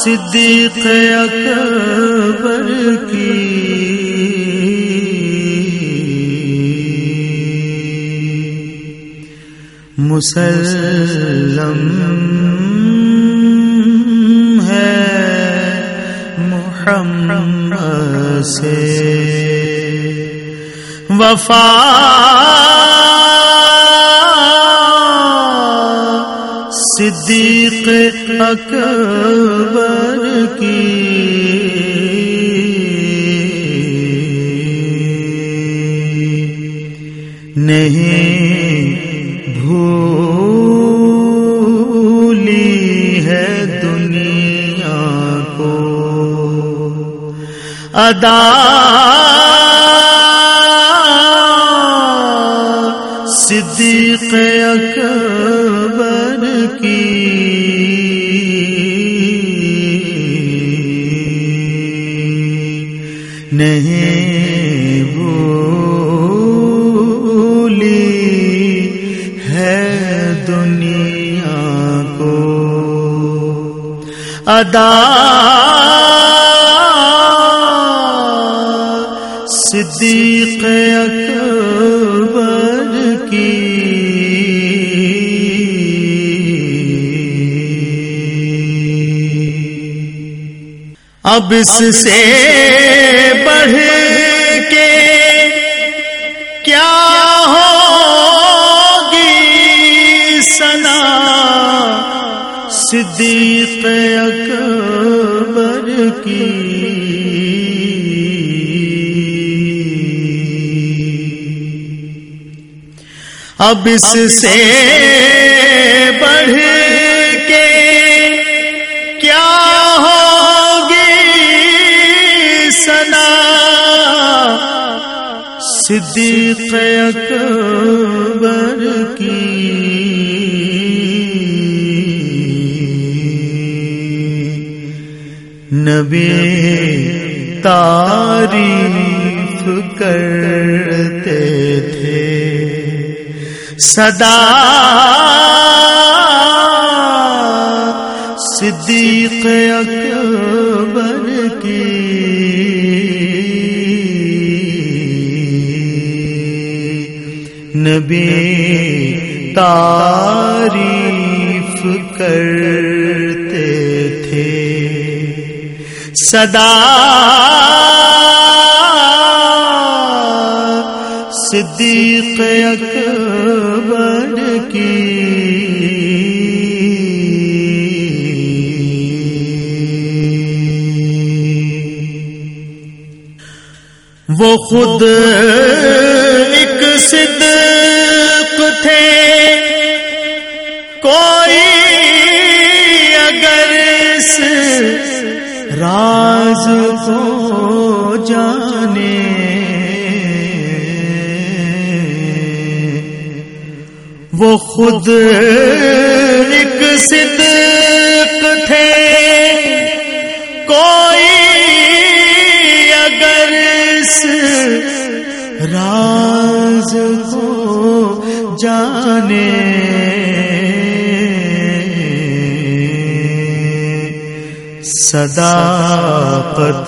صدیق اکبر کی مسلم ہے محمد سے وفا صدیق اکبر کی نہیں بھولی ہے دنیا کو ادا صدیق اکبر کی نہیں بھولی ہے دنیا کو ادا صدیق اکبر کی اب اس سے بڑھ کے کیا ہوگی ثنا صدیق اکبر کی اب اس سے بڑھ کے کیا صدیق اکبر کی نبی تعریف کرتے تھے سدا صدیق اکبر کی نبی تعریف کرتے تھے سدا صدیق اکبر کی وہ خود ایک صدق تھے کوئی اگر اس راز کو جانے وہ خود ایک صدق تھے کوئی اگر اس راز کو جانے صداقت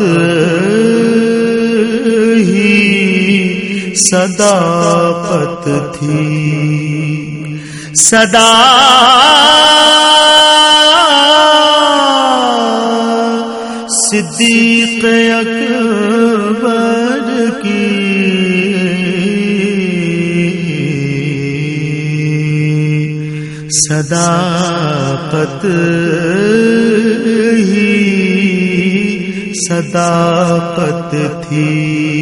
ہی صداقت تھی صدیق اکبر کی صداقت ہی صداقت تھی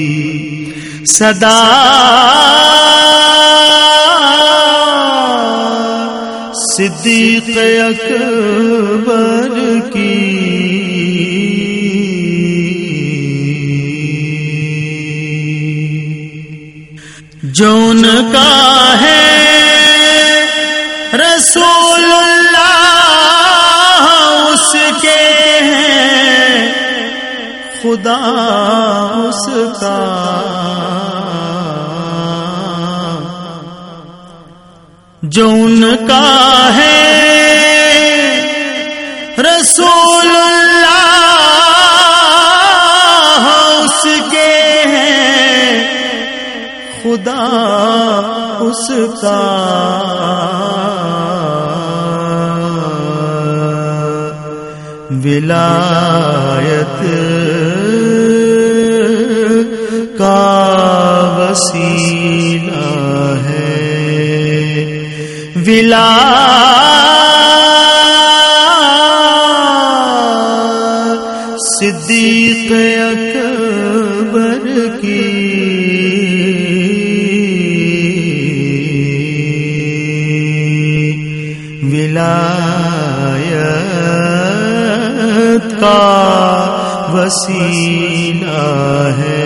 صدیق اکبر کی جو ان کا ہے رسول اللہ اس کے ہیں خدا اس کا جو ان کا ہے رسول اللہ خدا اس کا ولایت کا وسیلہ ہے، صدیق اکبر کی ولایت کا وسیلہ ہے،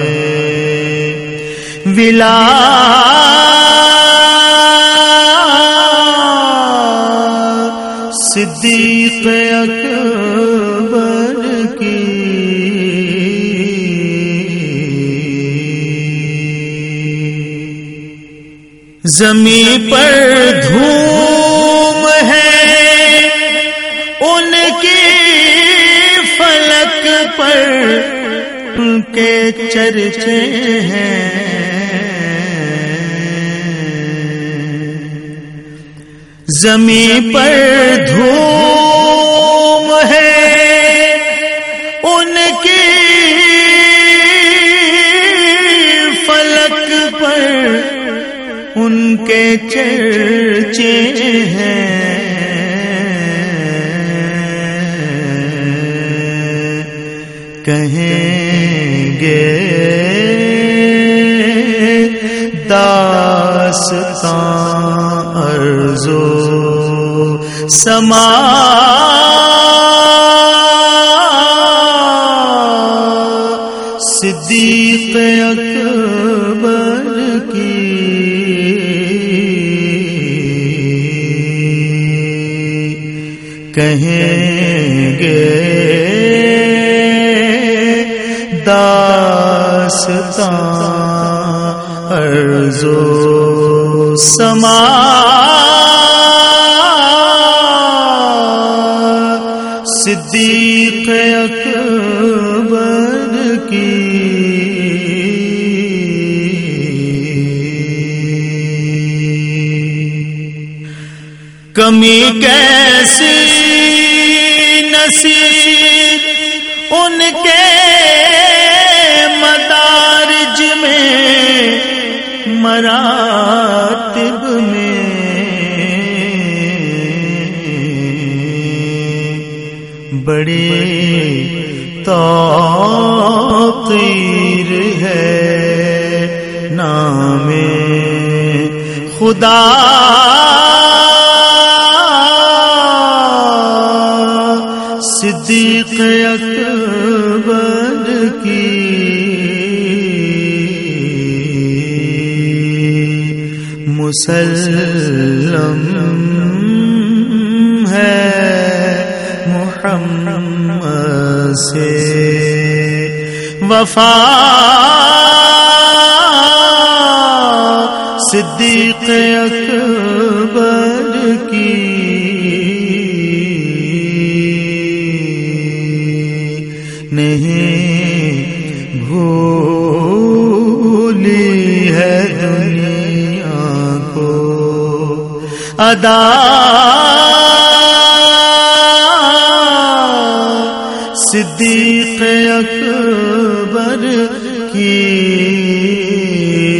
صدیق اکبر کی زمین پر دھوم ہے ان کی، فلک پر ان کے چرچے ہیں، زمین پر دھوم ہے ان کی، فلک پر ان کے چرچے ہیں، کہیں گے داستان عرض و سما، صدیق اکبر کی کہیں گے داستان عرض و سما، صدیق اکبر کی کمی کیسی نصیب ان کے مدارج میں، مراتب میں بڑی توقیر ہے نام خدا، صدیق اکبر کی مسلم ہے محمد سے وفا، صدیق اکبر کی نہیں بھولی ہے دنیا کو ادا، صدیق اکبر کی